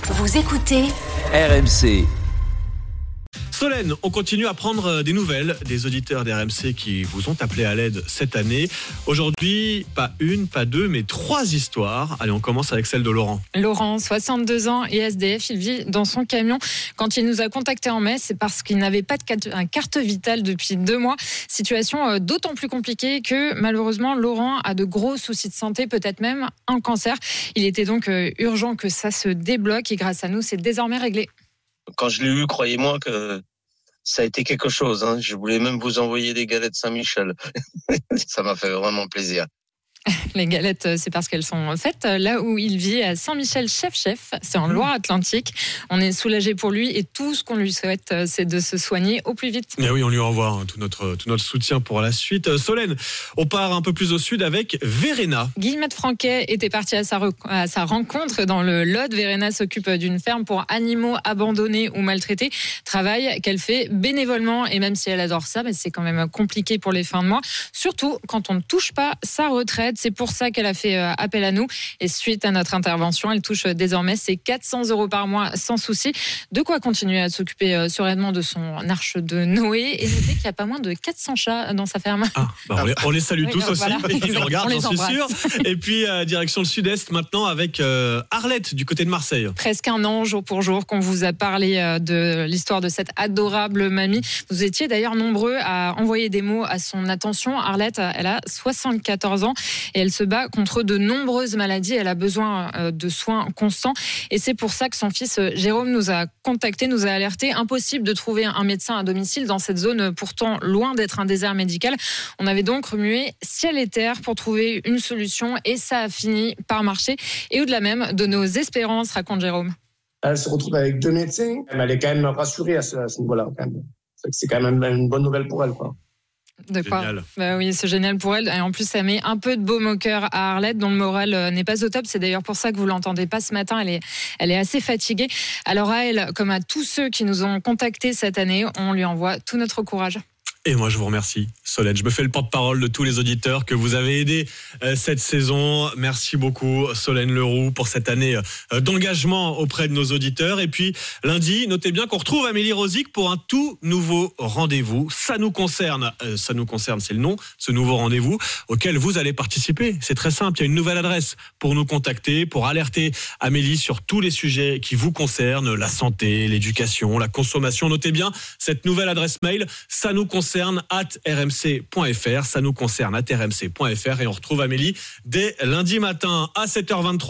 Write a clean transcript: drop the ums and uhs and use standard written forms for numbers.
Vous écoutez RMC. Solène, on continue à prendre des nouvelles des auditeurs d'RMC qui vous ont appelé à l'aide cette année. Aujourd'hui, pas une, pas deux, mais 3 histoires. Allez, on commence avec celle de Laurent. Laurent, 62 ans et SDF, il vit dans son camion. Quand il nous a contactés en mai, c'est parce qu'il n'avait pas de carte vitale depuis 2 mois. Situation d'autant plus compliquée que malheureusement, Laurent a de gros soucis de santé, peut-être même un cancer. Il était donc urgent que ça se débloque et grâce à nous, c'est désormais réglé. Quand je l'ai eu, croyez-moi que ça a été quelque chose. Hein. Je voulais même vous envoyer des galettes Saint-Michel. Ça m'a fait vraiment plaisir. Les galettes, c'est parce qu'elles sont faites là où il vit, à Saint-Michel-Chef-Chef. C'est en Loire-Atlantique. On est soulagés pour lui et tout ce qu'on lui souhaite, c'est de se soigner au plus vite. Et oui, on lui envoie tout notre soutien pour la suite. Solène, on part un peu plus au sud avec Verena. Guillemette Franquet était partie à sa rencontre dans le Lot. Verena s'occupe d'une ferme pour animaux abandonnés ou maltraités. Travail qu'elle fait bénévolement. Et même si elle adore ça, mais c'est quand même compliqué pour les fins de mois. Surtout quand on ne touche pas sa retraite. C'est pour ça qu'elle a fait appel à nous. Et suite à notre intervention, elle touche désormais ses 400 € par mois sans souci. De quoi continuer à s'occuper sereinement de son arche de Noé. Et notez qu'il y a pas moins de 400 chats dans sa ferme. On les salue tous aussi. Voilà. Ils nous regardent, j'en suis sûr. Et puis, direction le sud-est maintenant avec Arlette, du côté de Marseille. Presque un an, jour pour jour, qu'on vous a parlé de l'histoire de cette adorable mamie. Vous étiez d'ailleurs nombreux à envoyer des mots à son attention. Arlette, elle a 74 ans. Et elle se bat contre de nombreuses maladies. Elle a besoin de soins constants. Et c'est pour ça que son fils Jérôme nous a contacté, nous a alerté. Impossible de trouver un médecin à domicile dans cette zone, pourtant loin d'être un désert médical. On avait donc remué ciel et terre pour trouver une solution. Et ça a fini par marcher. Et au-delà même de nos espérances, raconte Jérôme. Elle se retrouve avec 2 médecins. Elle est quand même rassurée à ce niveau-là. Quand même. C'est quand même une bonne nouvelle pour elle, quoi. De quoi ? Génial. Oui, c'est génial pour elle. Et en plus, ça met un peu de baume au cœur à Arlette, dont le moral n'est pas au top. C'est d'ailleurs pour ça que vous l'entendez pas ce matin. Elle est assez fatiguée. Alors à elle, comme à tous ceux qui nous ont contactés cette année, on lui envoie tout notre courage. Et moi, je vous remercie, Solène. Je me fais le porte-parole de tous les auditeurs que vous avez aidés cette saison. Merci beaucoup, Solène Leroux, pour cette année d'engagement auprès de nos auditeurs. Et puis, lundi, notez bien qu'on retrouve Amélie Rosic pour un tout nouveau rendez-vous. Ça nous concerne, c'est le nom, ce nouveau rendez-vous auquel vous allez participer. C'est très simple, il y a une nouvelle adresse pour nous contacter, pour alerter Amélie sur tous les sujets qui vous concernent, la santé, l'éducation, la consommation. Notez bien cette nouvelle adresse mail, ça nous concerne @rmc.fr, ça nous concerne @rmc.fr, et on retrouve Amélie dès lundi matin à 7h23.